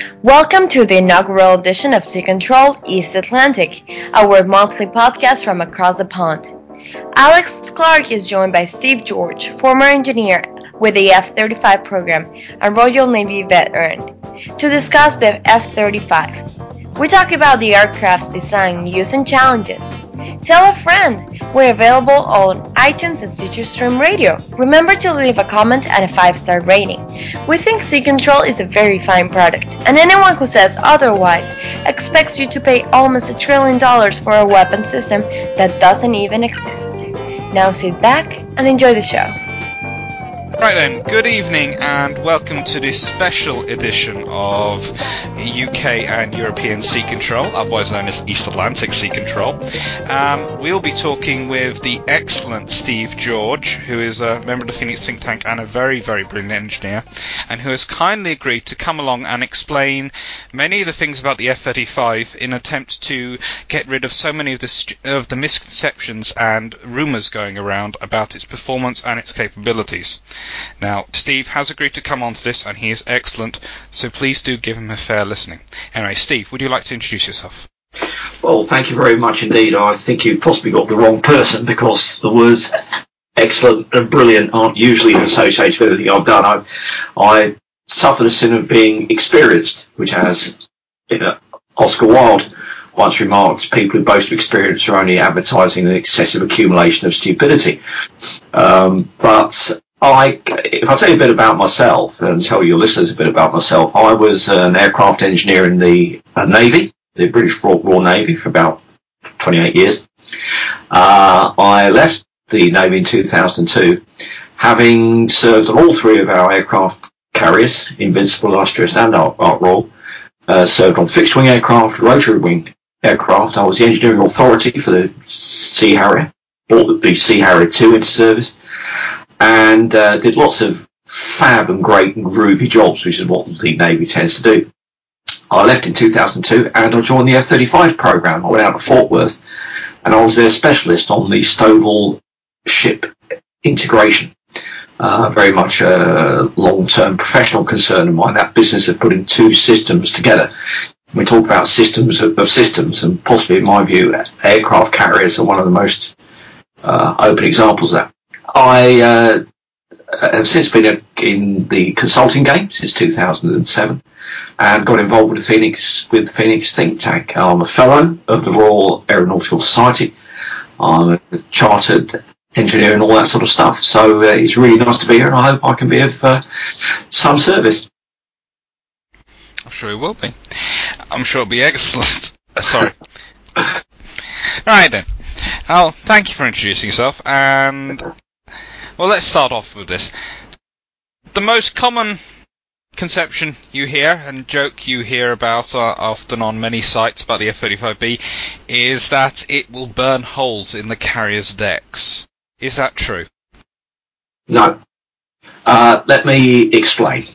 Welcome to the inaugural edition of Sea Control East Atlantic, our monthly podcast from across the pond. Alex Clark is joined by Steve George, former engineer with the F-35 program and Royal Navy veteran, to discuss the F-35. We talk about the aircraft's design, use, and challenges. Tell a friend. We're available on iTunes and Stitcher Stream Radio. Remember to leave a comment and a 5-star rating. We think Sea Control is a very fine product, and anyone who says otherwise expects you to pay almost $1 trillion for a weapon system that doesn't even exist. Now sit back and enjoy the show. Right then, good evening and welcome to this special edition of UK and European Sea Control, otherwise known as East Atlantic Sea Control. We'll be talking with the excellent Steve George, who is a member of the Phoenix think tank and a very, very brilliant engineer, and who has kindly agreed to come along and explain many of the things about the F-35 in an attempt to get rid of so many of the misconceptions and rumours going around about its performance and its capabilities. Now, Steve has agreed to come on to this, and he is excellent, so please do give him a fair listening. Anyway, Steve, would you like to introduce yourself? Well, thank you very much indeed. I think you've possibly got the wrong person, because the words excellent and brilliant aren't usually associated with anything I've done. I suffer the sin of being experienced, which has, Oscar Wilde once remarked, people who boast of experience are only advertising an excessive accumulation of stupidity. But if I tell you a bit about myself and tell your listeners a bit about myself, I was an aircraft engineer in the Navy, the British Royal Navy, for about 28 years. I left the Navy in 2002, having served on all three of our aircraft carriers, Invincible, Illustrious and Ark Royal. Served on fixed-wing aircraft, rotary-wing aircraft. I was the engineering authority for the Sea Harrier, brought the Sea Harrier 2 into service, and did lots of fab and great and groovy jobs, which is what the Navy tends to do. I left in 2002 and I joined the F-35 program. I went out to Fort Worth and I was their specialist on the Stovall ship integration. Very much a long-term professional concern of mine, that business of putting two systems together. We talk about systems of systems, and possibly, in my view, aircraft carriers are one of the most open examples of that. I have since been in the consulting game since 2007 and got involved with Phoenix think tank. I'm a fellow of the Royal Aeronautical Society. I'm a chartered engineer and all that sort of stuff. So it's really nice to be here, and I hope I can be of some service. I'm sure it will be. I'm sure it'll be excellent. Sorry. Right then. Well, thank you for introducing yourself, and well, let's start off with this. The most common conception you hear and joke you hear about often on many sites about the F-35B is that it will burn holes in the carrier's decks. Is that true? No. Let me explain.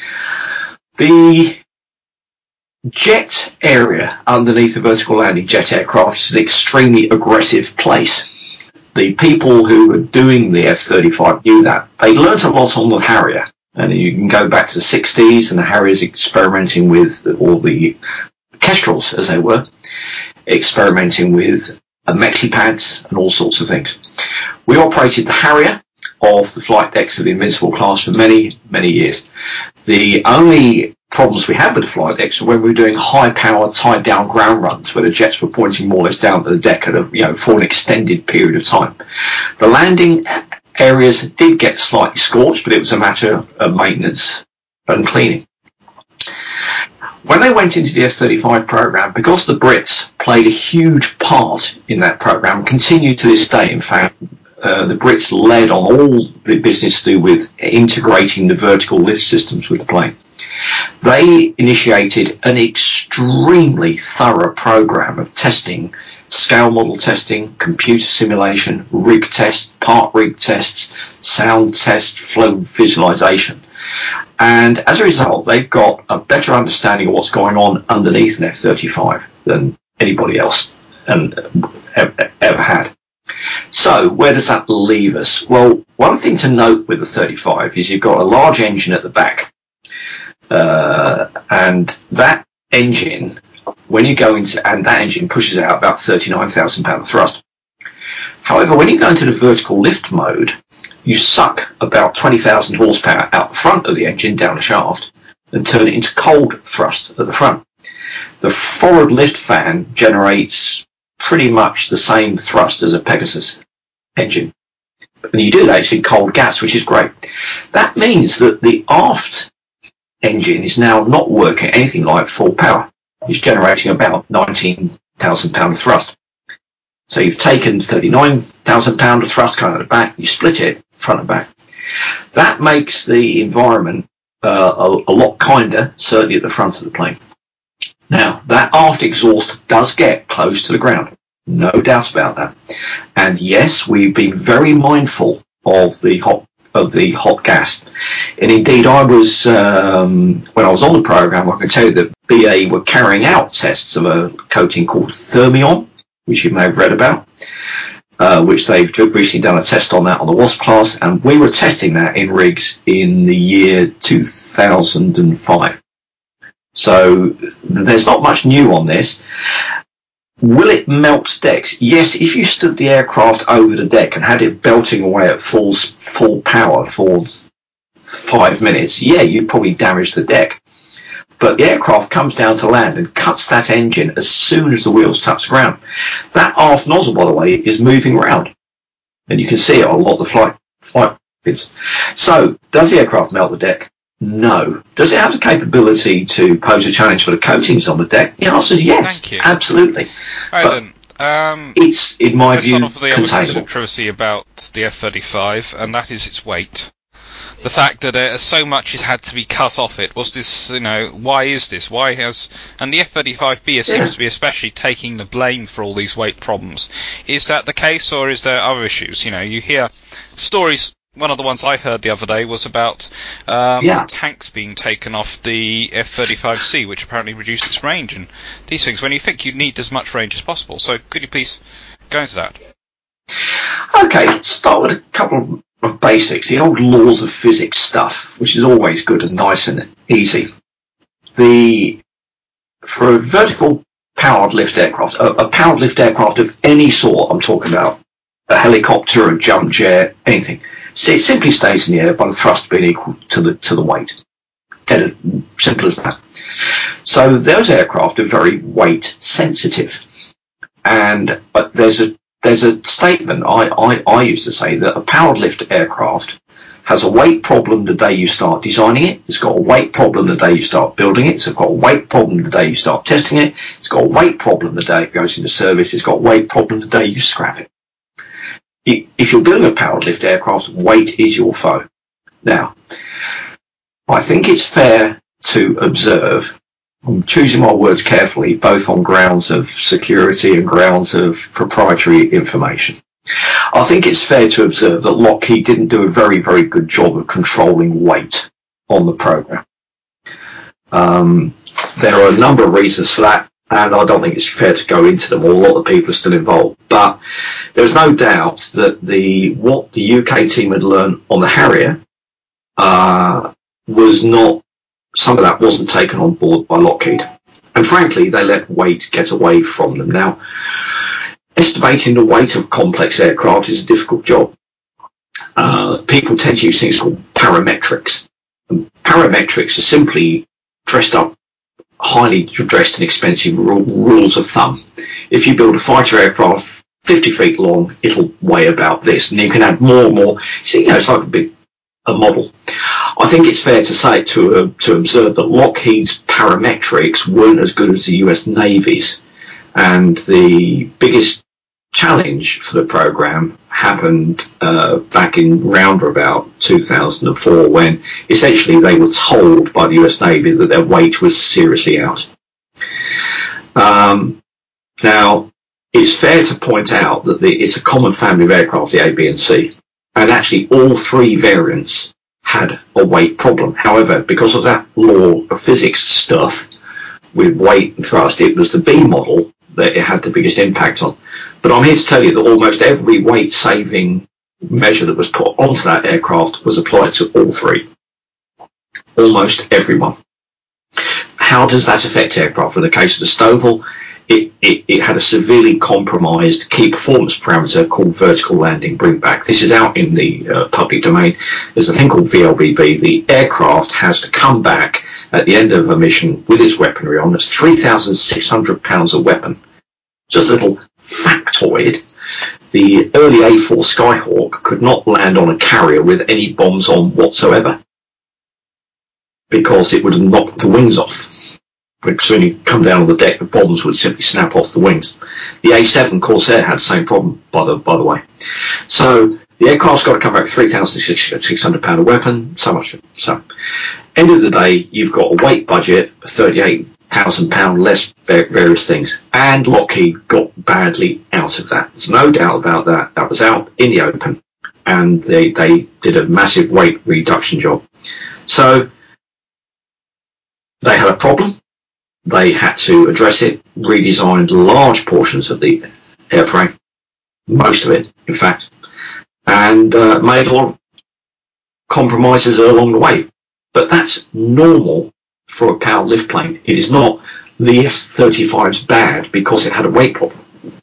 The jet area underneath the vertical landing jet aircraft is an extremely aggressive place. The people who were doing the F-35 knew that. They learnt a lot on the Harrier, and you can go back to the 60s, and the Harriers experimenting with all the Kestrels, as they were, experimenting with Mexipads and all sorts of things. We operated the Harrier off the flight decks of the Invincible class for many, many years. The only problems we had with the flight decks were when we were doing high-power, tied-down ground runs, where the jets were pointing more or less down to the deck for an extended period of time. The landing areas did get slightly scorched, but it was a matter of maintenance and cleaning. When they went into the F-35 program, because the Brits played a huge part in that program, continue to this day, in fact, the Brits led on all the business to do with integrating the vertical lift systems with the plane. They initiated an extremely thorough program of testing, scale model testing, computer simulation, rig tests, part rig tests, sound tests, flow visualization. And as a result, they've got a better understanding of what's going on underneath an F-35 than anybody else ever had. So where does that leave us? Well, one thing to note with the 35 is you've got a large engine at the back, And that engine, when you go into, and that engine pushes out about 39,000 pound of thrust. However, when you go into the vertical lift mode, you suck about 20,000 horsepower out the front of the engine down the shaft and turn it into cold thrust at the front. The forward lift fan generates pretty much the same thrust as a Pegasus engine. And you do that, it's in cold gas, which is great. That means that the aft engine is now not working anything like full power. It's generating about 19,000 pound of thrust. So you've taken 39,000 pound of thrust coming out the back, you split it front and back. That makes the environment a lot kinder, certainly at the front of the plane. Now, that aft exhaust does get close to the ground, no doubt about that. And yes, we've been very mindful of the hot gas. And indeed, I was when I was on the program, I can tell you that BAE were carrying out tests of a coating called Thermion, which you may have read about, which they've recently done a test on that on the Wasp class, and we were testing that in rigs in the year 2005. So there's not much new on this. Will it melt decks? Yes, if you stood the aircraft over the deck and had it belting away at full power for 5 minutes, yeah, you'd probably damage the deck. But the aircraft comes down to land and cuts that engine as soon as the wheels touch the ground. That aft nozzle, by the way, is moving around. And you can see it on a lot of the flight bids. So, does the aircraft melt the deck? No. Does it have the capability to pose a challenge for the coatings on the deck? The answer is yes. Thank you. Absolutely. Right then. It's, in my view, let's start off with the other containable. controversy about the F-35, and that is its weight. The fact that so much has had to be cut off it. Was this, why is this? Why has... And the F-35B seems to be especially taking the blame for all these weight problems. Is that the case, or is there other issues? You hear stories... One of the ones I heard the other day was about tanks being taken off the F-35C, which apparently reduced its range, and these things, when you think you'd need as much range as possible. So could you please go into that? Okay, let's start with a couple of basics. The old laws of physics stuff, which is always good and nice and easy. For a vertical powered lift aircraft, a powered lift aircraft of any sort, I'm talking about a helicopter, a jump jet, anything, it simply stays in the air by the thrust being equal to the weight. Get it, simple as that. So those aircraft are very weight sensitive, and there's a statement I used to say that a powered lift aircraft has a weight problem the day you start designing it. It's got a weight problem the day you start building it. It's got a weight problem the day you start testing it. It's got a weight problem the day it goes into service. It's got a weight problem the day you scrap it. If you're building a powered lift aircraft, weight is your foe. Now, I think it's fair to observe, I'm choosing my words carefully, both on grounds of security and grounds of proprietary information. I think it's fair to observe that Lockheed didn't do a very, very good job of controlling weight on the program. There are a number of reasons for that, and I don't think it's fair to go into them. A lot of people are still involved, but there's no doubt that what the UK team had learned on the Harrier was not, some of that wasn't taken on board by Lockheed, and frankly they let weight get away from them. Now, estimating the weight of complex aircraft is a difficult job. People tend to use things called parametrics. And parametrics are simply highly dressed and expensive rules of thumb. If you build a fighter aircraft 50 feet long, it'll weigh about this, and you can add more and more. See, it's like a model. I think it's fair to say to observe that Lockheed's parametrics weren't as good as the US Navy's, and the biggest challenge for the program happened back in round about 2004, when essentially they were told by the US Navy that their weight was seriously out. Now, it's fair to point out that it's a common family of aircraft, the A, B and C, and actually all three variants had a weight problem. However, because of that law of physics stuff with weight and thrust, it was the B model that it had the biggest impact on. But I'm here to tell you that almost every weight-saving measure that was put onto that aircraft was applied to all three. Almost everyone. how does that affect aircraft? In the case of the STOVL, it had a severely compromised key performance parameter called vertical landing bringback. This is out in the public domain. There's a thing called VLBB. The aircraft has to come back at the end of a mission with its weaponry on. That's 3,600 pounds of weapon. Just a little factoid. The early A4 Skyhawk could not land on a carrier with any bombs on whatsoever, because it would have knocked the wings off. Because when you come down on the deck, the bombs would simply snap off the wings. The A7 Corsair had the same problem, by the way. So the aircraft's got to come back with 3,600 pound of weapon, so much. So, end of the day, you've got a weight budget of 38,000 pound less various things, and Lockheed got badly out of that. There's no doubt about that. That was out in the open, and they did a massive weight reduction job. So they had a problem. They had to address it, redesigned large portions of the airframe, most of it, in fact, and made a lot of compromises along the way. But that's normal for a powered lift plane. It is not the F-35's bad because it had a weight problem.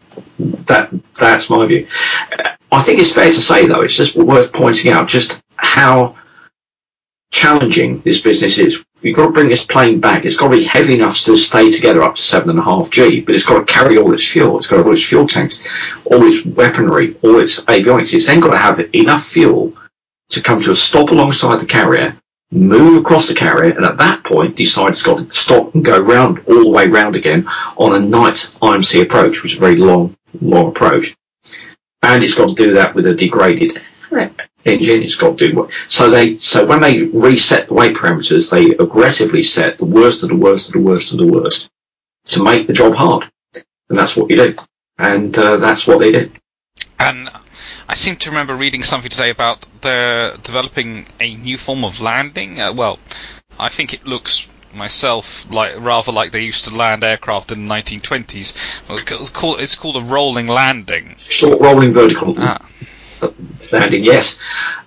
That's my view. I think it's fair to say, though, it's just worth pointing out just how challenging this business is. You've got to bring this plane back. It's got to be heavy enough to stay together up to 7.5 G, but it's got to carry all its fuel. It's got to have all its fuel tanks, all its weaponry, all its avionics. It's then got to have enough fuel to come to a stop alongside the carrier, move across the carrier, and at that point decide it's got to stop and go round all the way round again on a night IMC approach, which is a very long approach. And it's got to do that with a degraded engine. It's got to do so when they reset the weight parameters, they aggressively set the worst of the worst of the worst of the worst to make the job hard, and that's what you do, and that's what they did. And I seem to remember reading something today about they're developing a new form of landing. Well, I think it looks myself rather like they used to land aircraft in the 1920s. It's called a rolling landing. Short rolling vertical. Landing, yes.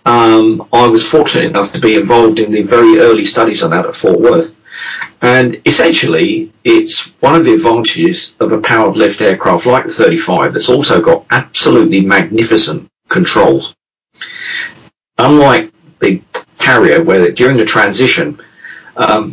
I was fortunate enough to be involved in the very early studies on that at Fort Worth. And essentially, it's one of the advantages of a powered lift aircraft like the 35 that's also got absolutely magnificent controls. Unlike the carrier, where during the transition, let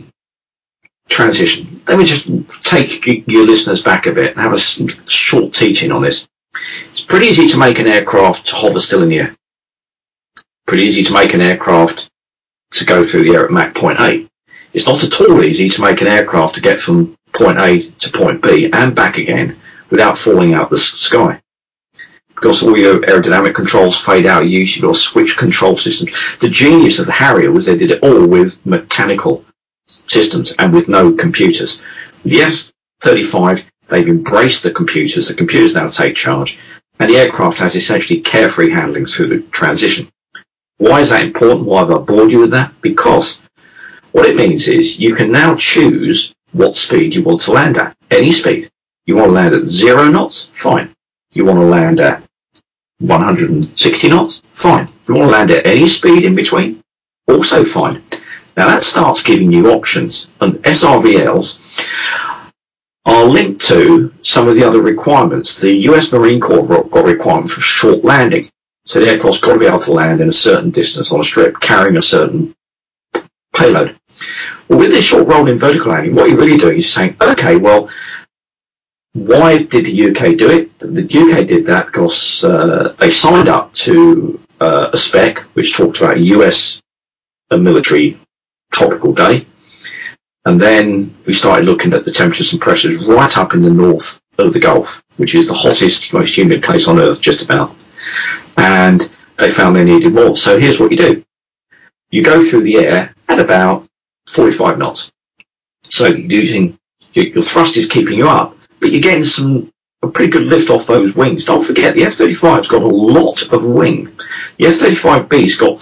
me just take your listeners back a bit and have a short teaching on this. It's pretty easy to make an aircraft to hover still in the air. Pretty easy to make an aircraft to go through the air at Mach 0.8. It's not at all easy to make an aircraft to get from point A to point B and back again without falling out the sky. Because all your aerodynamic controls fade out, you usually got switch control systems. The genius of the Harrier was they did it all with mechanical systems and with no computers. With the F-35, they've embraced the computers. The computers now take charge, and the aircraft has essentially carefree handling through the transition. Why is that important? Why have I bored you with that? Because what it means is you can now choose what speed you want to land at. Any speed. You want to land at 0 knots? Fine. You want to land at 160 knots? Fine. You want to land at any speed in between? Also fine. Now that starts giving you options, and SRVLs are linked to some of the other requirements. The US Marine Corps have got a requirement for short landing. So the aircraft's got to be able to land in a certain distance on a strip, carrying a certain payload. Well, with this short rolling vertical landing, what you're really doing is saying, okay, well, why did the UK do it? The UK did that because they signed up to a spec which talked about US military tropical day. And then we started looking at the temperatures and pressures right up in the north of the Gulf, which is the hottest, most humid place on Earth, just about. And they found they needed more. So here's what you do. You go through the air at about 45 knots. So using your thrust is keeping you up, but you're getting a pretty good lift off those wings. Don't forget, the F-35's got a lot of wing. The F-35B's got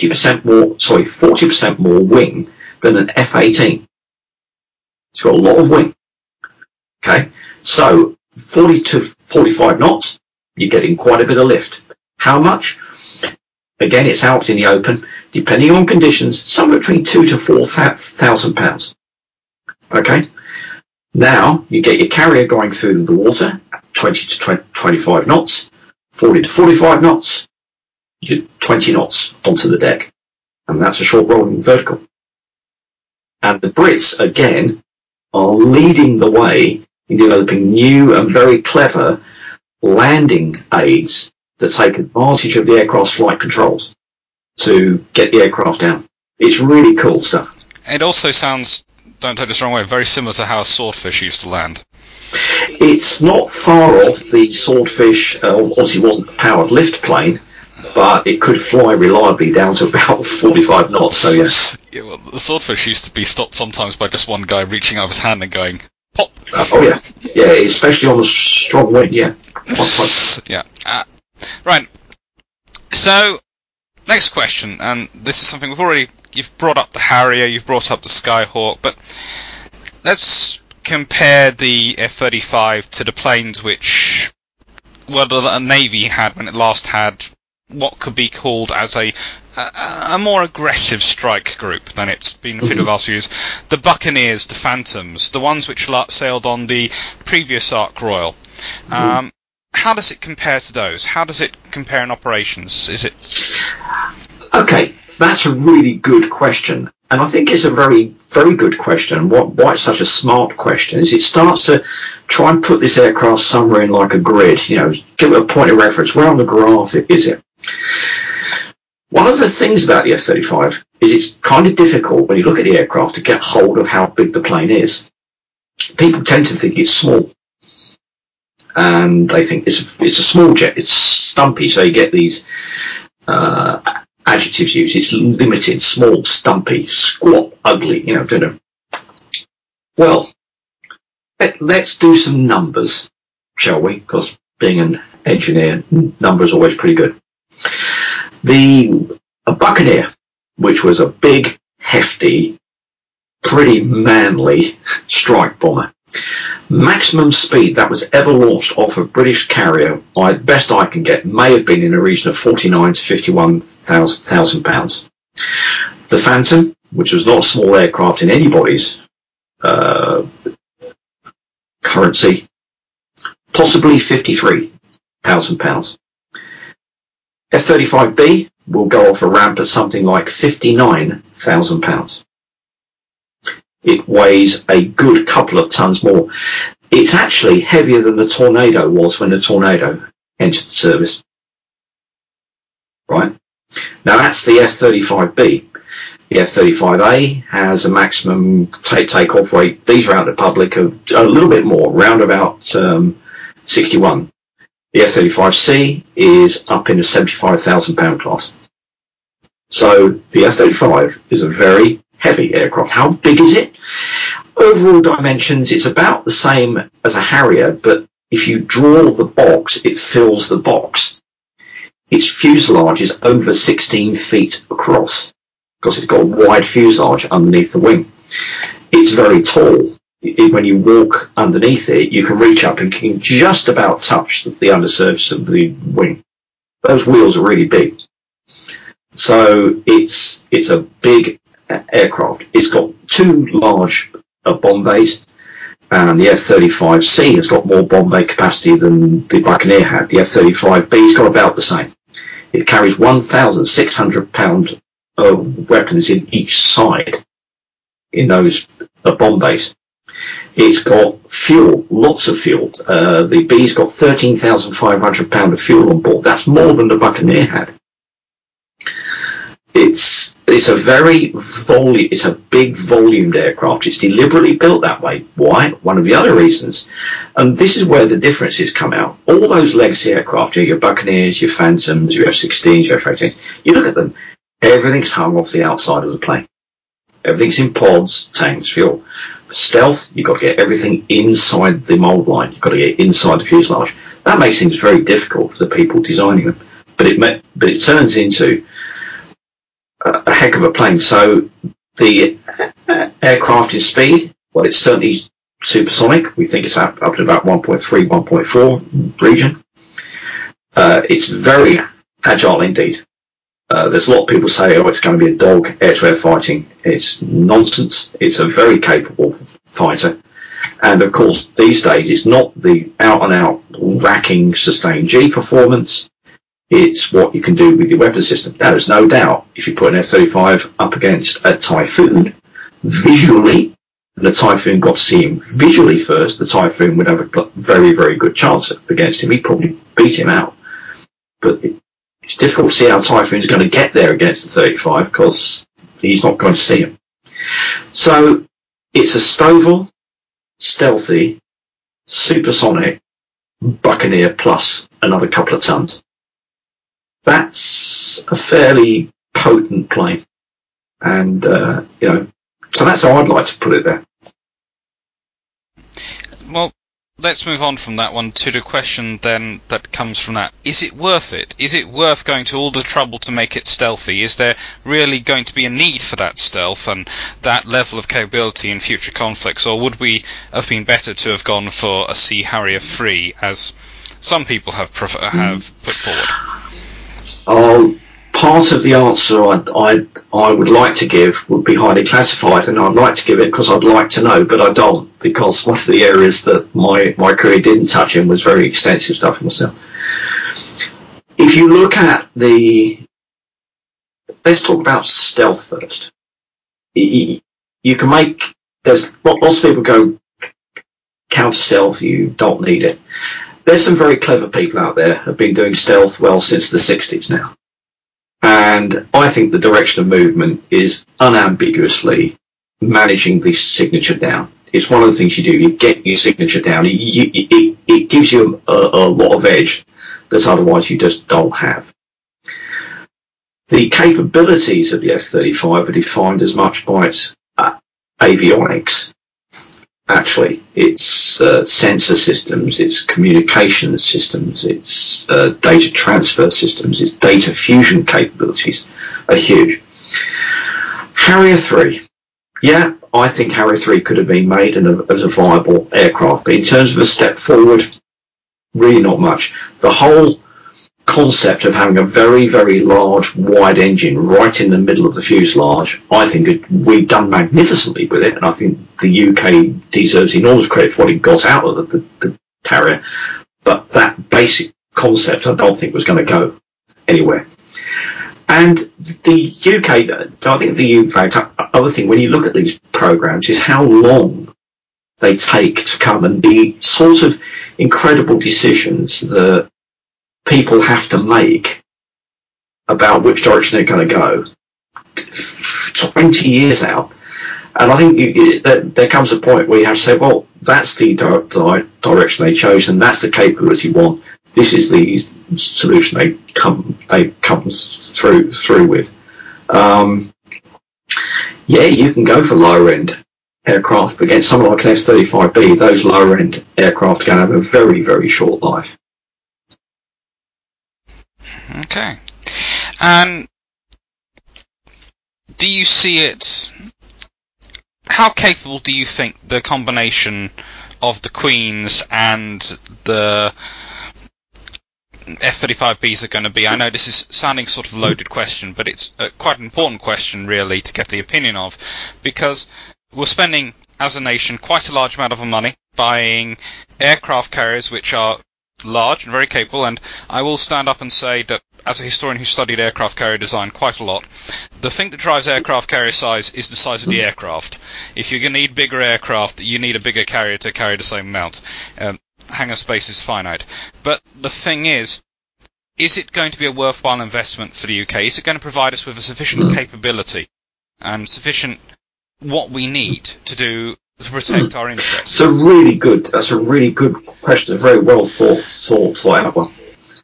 40% more wing than an F-18. It's got a lot of wing. Okay, so 40 to 45 knots, you're getting quite a bit of lift. How much? Again, it's out in the open, depending on conditions, somewhere between 2,000 to 4,000 pounds. Okay? Now, you get your carrier going through the water, 20 to 25 knots, 40 to 45 knots, you're 20 knots onto the deck. And that's a short rolling vertical. And the Brits, again, are leading the way in developing new and very clever landing aids that take advantage of the aircraft's flight controls to get the aircraft down. It's really cool stuff. It also sounds, don't take this the wrong way, very similar to how a Swordfish used to land. It's not far off. The Swordfish obviously wasn't a powered lift plane, but it could fly reliably down to about 45 knots, so yes. Yeah, well, the Swordfish used to be stopped sometimes by just one guy reaching out of his hand and going, pop! Oh, yeah. Yeah, especially on a strong wind, yeah. Yeah. Right. So, next question, and this is something you've brought up the Harrier, you've brought up the Skyhawk, but let's compare the F-35 to the planes which, well, the Navy had when it last had what could be called as a more aggressive strike group than it's been for the last few years. The Buccaneers, the Phantoms, the ones which sailed on the previous Ark Royal. How does it compare to those? How does it compare in operations? Is it... Okay, that's a really good question. And I think it's a very, very good question. Why it's such a smart question is it starts to try and put this aircraft somewhere in like a grid, you know, give it a point of reference. Where on the graph is it? One of the things about the F-35 is it's kind of difficult when you look at the aircraft to get hold of how big the plane is. People tend to think it's small. And they think it's a small jet. It's stumpy, so you get these adjectives used. It's limited, small, stumpy, squat, ugly, you know. Well, let's do some numbers, shall we? Because being an engineer, numbers are always pretty good. A Buccaneer, which was a big, hefty, pretty manly strike bomber, maximum speed that was ever launched off a British carrier, best I can get, may have been in a region of 49 to 51,000 pounds. The Phantom, which was not a small aircraft in anybody's currency, possibly 53,000 pounds. F-35B will go off a ramp at something like 59,000 pounds. It weighs a good couple of tons more. It's actually heavier than the Tornado was when the Tornado entered the service. Right? Now that's the F-35B. The F-35A has a maximum takeoff weight. These are out in the public of a little bit more, round about 61. The F-35C is up in the 75,000 pound class. So the F-35 is a very heavy aircraft. How big is it? Overall dimensions, it's about the same as a Harrier, but if you draw the box, it fills the box. Its fuselage is over 16 feet across because it's got a wide fuselage underneath the wing. It's very tall. When you walk underneath it, you can reach up and can just about touch the undersurface of the wing. Those wheels are really big. So it's a big aircraft. It's got two large bomb bays, and the F-35C has got more bomb bay capacity than the Buccaneer had. The F-35B's got about the same. It carries 1,600 pound weapons in each side in those bomb bays. It's got fuel, lots of fuel. The B's got 13,500 pound of fuel on board. That's more than the Buccaneer had. It's a big volumed aircraft. It's deliberately built that way. Why? One of the other reasons, and this is where the differences come out. All those legacy aircraft, your Buccaneers, your Phantoms, your F-16s, your F-18s, you look at them, everything's hung off the outside of the plane. Everything's in pods, tanks, fuel. For stealth, you've got to get everything inside the mould line. You've got to get inside the fuselage. That makes things very difficult for the people designing them. But it turns into a heck of a plane. So the aircraft in speed, well, it's certainly supersonic. We think it's up to about 1.3, 1.4 region. It's very agile indeed. There's a lot of people say, it's going to be a dog air-to-air fighting. It's nonsense. It's a very capable fighter. And of course, these days, it's not the out-and-out racking sustained G performance. It's what you can do with your weapon system. Now, there's no doubt, if you put an F-35 up against a Typhoon, visually, and the Typhoon got to see him visually first, the Typhoon would have a very, very good chance against him. He'd probably beat him out. But it's difficult to see how Typhoon's going to get there against the 35 because he's not going to see him. So it's a Stovall, stealthy, supersonic Buccaneer plus another couple of tons. That's a fairly potent plane. And, so that's how I'd like to put it there. Well, let's move on from that one to the question then that comes from that. Is it worth it? Is it worth going to all the trouble to make it stealthy? Is there really going to be a need for that stealth and that level of capability in future conflicts? Or would we have been better to have gone for a Sea Harrier 3, as some people have put forward? Oh, part of the answer I would like to give would be highly classified, and I'd like to give it because I'd like to know, but I don't, because one of the areas that my career didn't touch in was very extensive stuff for myself. If you look at let's talk about stealth first. You can there's lots of people go counter stealth, you don't need it. There's some very clever people out there who have been doing stealth well since the 60s now. And I think the direction of movement is unambiguously managing the signature down. It's one of the things you do. You get your signature down. It gives you a lot of edge that otherwise you just don't have. The capabilities of the F-35 are defined as much by its avionics. Actually, it's sensor systems, its communication systems, its data transfer systems, its data fusion capabilities are huge. Harrier 3. Yeah, I think Harrier 3 could have been made as a viable aircraft, but in terms of a step forward, really not much. The whole concept of having a very, very large, wide engine right in the middle of the fuselage, I think we've done magnificently with it, and I think the UK deserves enormous credit for what it got out of the Harrier, but that basic concept I don't think was going to go anywhere. And the UK, I think the other thing, when you look at these programs, is how long they take to come, and the sort of incredible decisions that people have to make about which direction they're going to go 20 years out. And I think there comes a point where you have to say, well, that's the direction they chose, and that's the capability you want. This is the solution they come through with. Yeah, you can go for lower end aircraft, but against something like an F-35B, those lower end aircraft are going to have a very, very short life. Okay. And do you see it? How capable do you think the combination of the Queens and the F-35Bs are going to be? I know this is sounding sort of a loaded question, but it's quite an important question, really, to get the opinion of, because we're spending, as a nation, quite a large amount of money buying aircraft carriers which are large and very capable, and I will stand up and say that as a historian who studied aircraft carrier design quite a lot, the thing that drives aircraft carrier size is the size of the aircraft. If you're going to need bigger aircraft, you need a bigger carrier to carry the same amount. Hangar space is finite. But the thing is it going to be a worthwhile investment for the UK? Is it going to provide us with a sufficient capability and sufficient what we need to protect our interests? That's a really good question, a very well thought out one.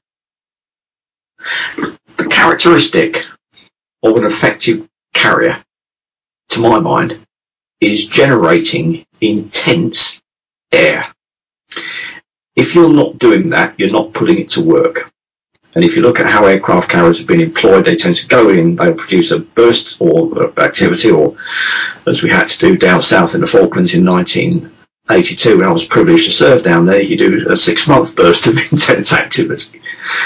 The characteristic of an effective carrier, to my mind, is generating intense air. If you're not doing that, you're not putting it to work. And if you look at how aircraft carriers have been employed, they tend to go in, they'll produce a burst or activity, or as we had to do down south in the Falklands in 1982 when I was privileged to serve down there, you do a 6-month burst of intense activity.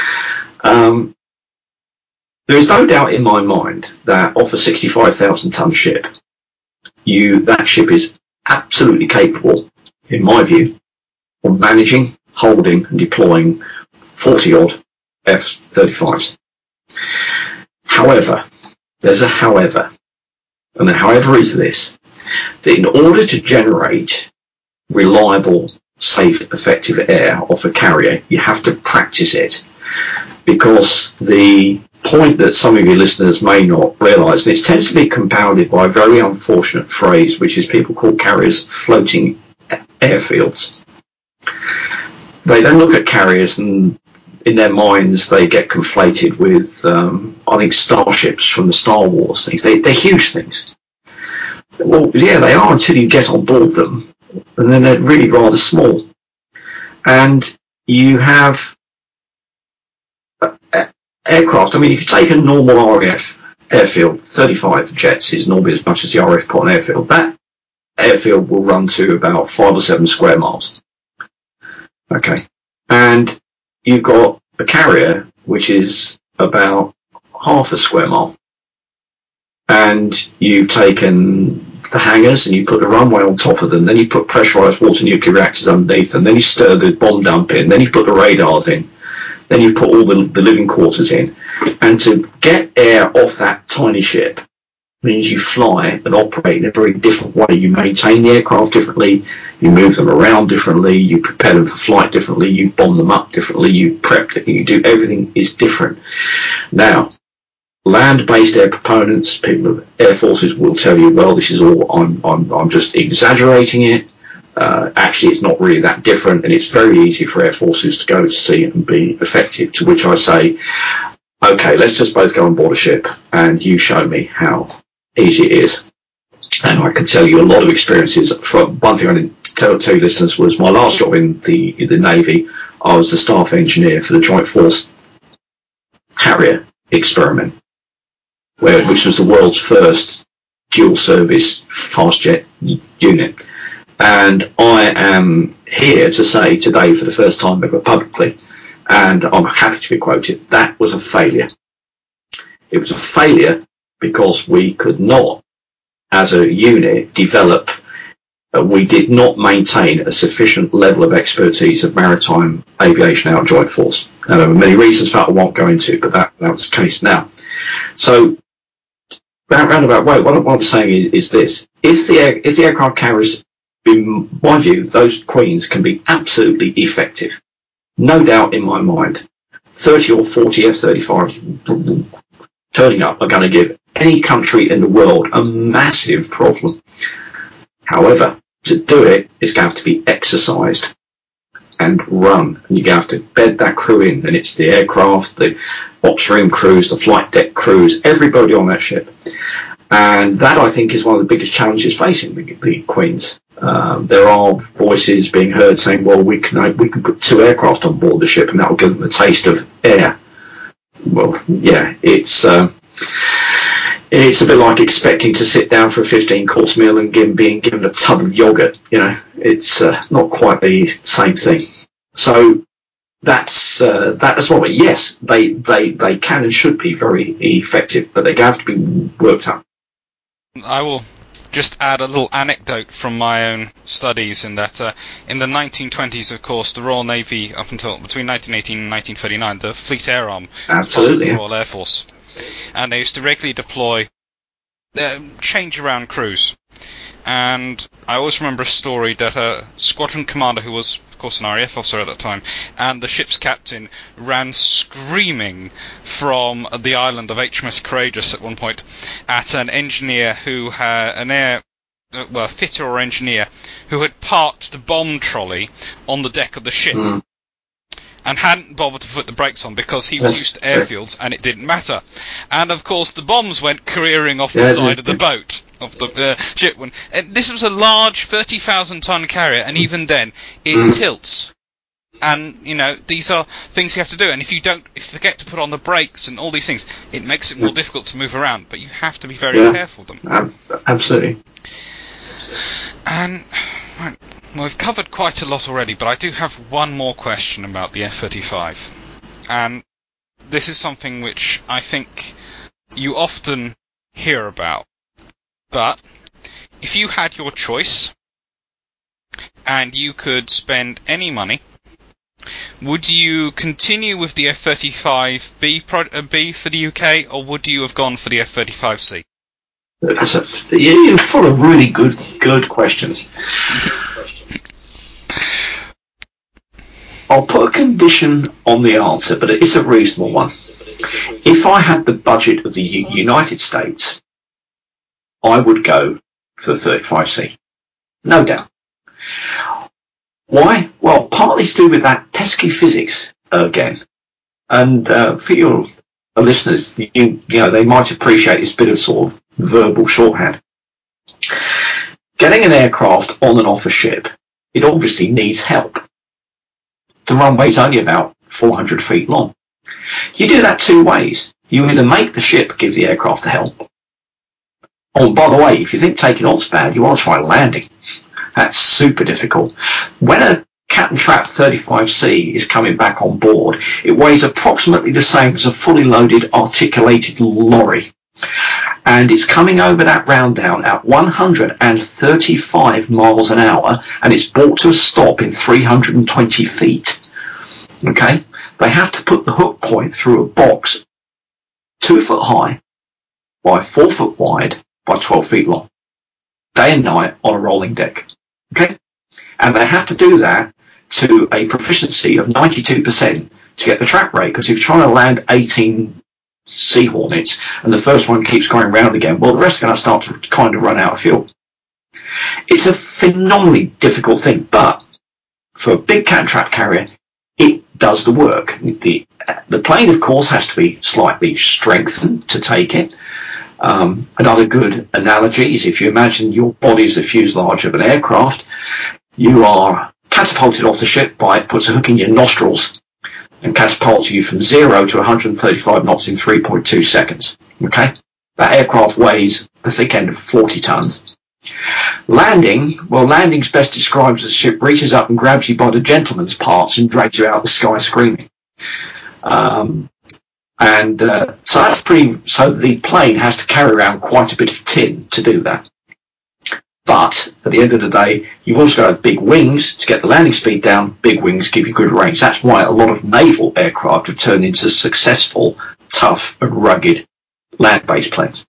There is no doubt in my mind that off a 65,000 ton ship, that ship is absolutely capable, in my view, of managing, holding and deploying 40-odd F-35s. However, there's a however, and the however is this, that in order to generate reliable, safe, effective air off a carrier, you have to practice it, because the point that some of your listeners may not realise, and it tends to be compounded by a very unfortunate phrase, which is people call carriers floating airfields. They then look at carriers and in their minds they get conflated with, I think, starships from the Star Wars things. They're huge things. Well, yeah, they are until you get on board them, and then they're really rather small. And you have aircraft. I mean, if you take a normal RAF airfield, 35 jets is normally as much as the RAF put on airfield. That airfield will run to about 5 or 7 square miles. Okay. And you've got a carrier which is about half a square mile. And you've taken the hangars and you put the runway on top of them, then you put pressurised water nuclear reactors underneath them, then you stir the bomb dump in, then you put the radars in, then you put all the living quarters in. And to get air off that tiny ship means you fly and operate in a very different way. You maintain the aircraft differently, you move them around differently, you prepare them for flight differently, you bomb them up differently, you prep it, you do everything is different. Now, land-based air proponents, people of air forces will tell you, well, this is all, I'm just exaggerating it. Actually, it's not really that different, and it's very easy for air forces to go to sea and be effective. To which I say, okay, let's just both go on board a ship, and you show me how easy it is. And I can tell you a lot of experiences. From one thing I didn't tell you listeners was my last job in the Navy. I was the staff engineer for the Joint Force Harrier experiment, which was the world's first dual service fast jet unit. And I am here to say today for the first time ever publicly, and I'm happy to be quoted, that was a failure. It was a failure because we could not, as a unit, develop, we did not maintain a sufficient level of expertise of maritime aviation out of Joint Force. And there were many reasons for that I won't go into, but that was the case now. So, roundabout way, what I'm saying is this. If the aircraft carriers, in my view, those Queens can be absolutely effective. No doubt in my mind. 30 or 40 F-35s turning up are going to give any country in the world a massive problem. However, to do it, it's going to have to be exercised and run. And you're going to have to bed that crew in. And it's the aircraft, the ops room crews, the flight deck crews, everybody on that ship. And that, I think, is one of the biggest challenges facing the Queens. There are voices being heard saying, well, we can put 2 aircraft on board the ship and that will give them a taste of air. Well, yeah, it's a bit like expecting to sit down for a 15-course meal and being given a tub of yogurt. You know, it's not quite the same thing. So that's what. Yes, they can and should be very effective, but they have to be worked up. I will just add a little anecdote from my own studies in that in the 1920s, of course, the Royal Navy, up until between 1918 and 1939, the Fleet Air Arm was part of the Royal Air Force. And they used to regularly deploy, change around crews. And I always remember a story that a squadron commander, who was, of course, an RAF officer at that time, and the ship's captain ran screaming from the island of HMS Courageous at one point at an engineer who had fitter or engineer who had parked the bomb trolley on the deck of the ship. And hadn't bothered to put the brakes on because he was used to airfields and it didn't matter. And of course the bombs went careering off the side of the boat, of the ship. And this was a large 30,000 ton carrier, and even then it tilts. And, you know, these are things you have to do. And if you forget to put on the brakes and all these things, it makes it more difficult to move around. But you have to be very careful with them. Absolutely. And right, well, we've covered quite a lot already, but I do have one more question about the F-35. And this is something which I think you often hear about. But if you had your choice and you could spend any money, would you continue with the F-35B for the UK, or would you have gone for the F-35C? You're full of really good questions. I'll put a condition on the answer, but it's a reasonable one. If I had the budget of the United States, I would go for the 35C. No doubt. Why? Well, partly to do with that pesky physics again. And for your listeners, you know, they might appreciate this bit of sort of verbal shorthand. Getting an aircraft on and off a ship, it obviously needs help. The runway's only about 400 feet long. You do that two ways. You either make the ship give the aircraft the help. Oh, by the way, if you think taking off's bad, you want to try landing. That's super difficult. When a Captain Trap 35C is coming back on board, it weighs approximately the same as a fully loaded articulated lorry. And it's coming over that round down at 135 miles an hour, and it's brought to a stop in 320 feet. Okay? They have to put the hook point through a box 2 foot high by 4 foot wide by 12 feet long, day and night on a rolling deck. Okay? And they have to do that to a proficiency of 92% to get the trap rate, because if you're trying to land 18 Sea Hornets and the first one keeps going round again, well, the rest are going to start to kind of run out of fuel. It's a phenomenally difficult thing, but for a big Captain Trap carrier, it does the work. The plane, of course, has to be slightly strengthened to take it. Another good analogy is if you imagine your body is the fuselage of an aircraft, you are catapulted off the ship by it puts a hook in your nostrils and catapults you from 0 to 135 knots in 3.2 seconds. Okay? That aircraft weighs the thick end of 40 tons. Landing's best described as the ship reaches up and grabs you by the gentleman's parts and drags you out of the sky screaming. So that's so the plane has to carry around quite a bit of tin to do that. But at the end of the day, you've also got big wings to get the landing speed down. Big wings give you good range. That's why a lot of naval aircraft have turned into successful, tough and rugged land-based planes.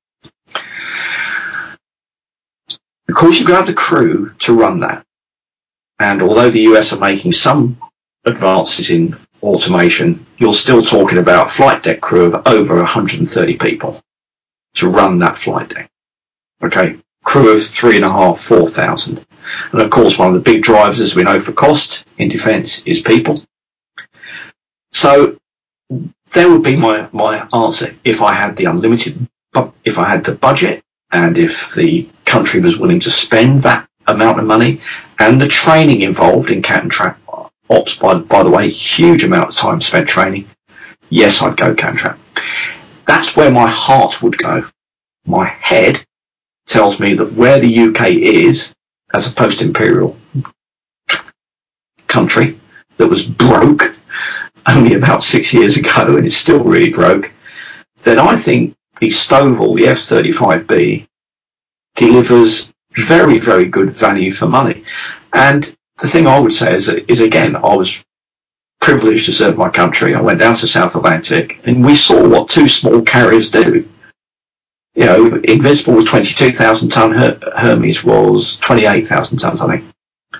Of course, you've got to have the crew to run that. And although the US are making some advances in automation, you're still talking about a flight deck crew of over 130 people to run that flight deck. Okay, crew of 3,500, 4,000. And of course, one of the big drivers, as we know, for cost in defence is people. So there would be my answer if I had the if I had the budget, and if the country was willing to spend that amount of money, and the training involved in Captain Trap ops, by the way, huge amount of time spent training, yes, I'd go Captain Trap. That's where my heart would go. My head tells me that where the UK is, as a post-imperial country that was broke only about 6 years ago and is still really broke, then I think the Stovall, the F-35B, delivers very, very good value for money. And the thing I would say is again, I was privileged to serve my country. I went down to South Atlantic and we saw what two small carriers do. You know, Invincible was 22,000 ton, Hermes was 28,000 tons, I think.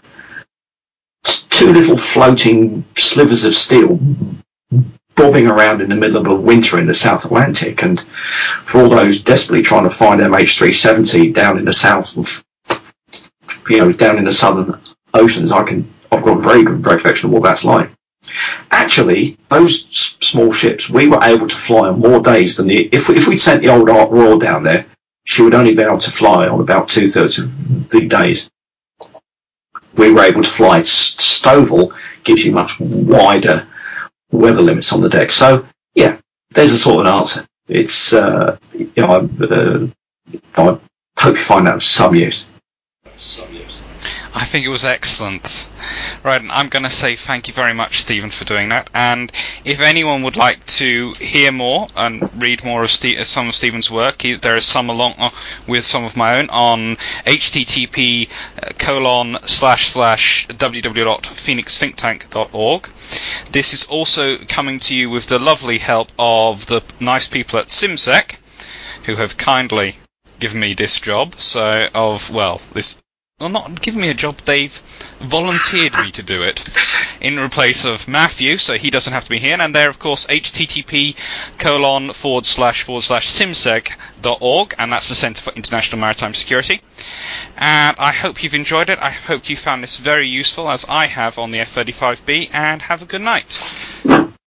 Two little floating slivers of steel bobbing around in the middle of a winter in the South Atlantic, and for all those desperately trying to find MH370 down in the south of, down in the southern oceans, I've got a very good recollection of what that's like. Actually, those small ships, we were able to fly on more days than if we'd sent the old Art Royal down there, she would only be able to fly on about 2/3 of the days. We were able to fly. Stovall gives you much wider weather limits on the deck. So, yeah, there's a sort of an answer. It's, I hope you find that of some use. I think it was excellent. Right, and I'm going to say thank you very much, Stephen, for doing that. And If anyone would like to hear more and read more of some of Stephen's work, there is some along with some of my own on http://www.phoenixthinktank.org. This is also coming to you with the lovely help of the nice people at SimSec, who have kindly given me this job. Not given me a job, they've volunteered me to do it in replace of Matthew, so he doesn't have to be here. And they're, of course, http://simsec.org, and that's the Centre for International Maritime Security. And I hope you've enjoyed it. I hope you found this very useful, as I have on the F-35B, and have a good night.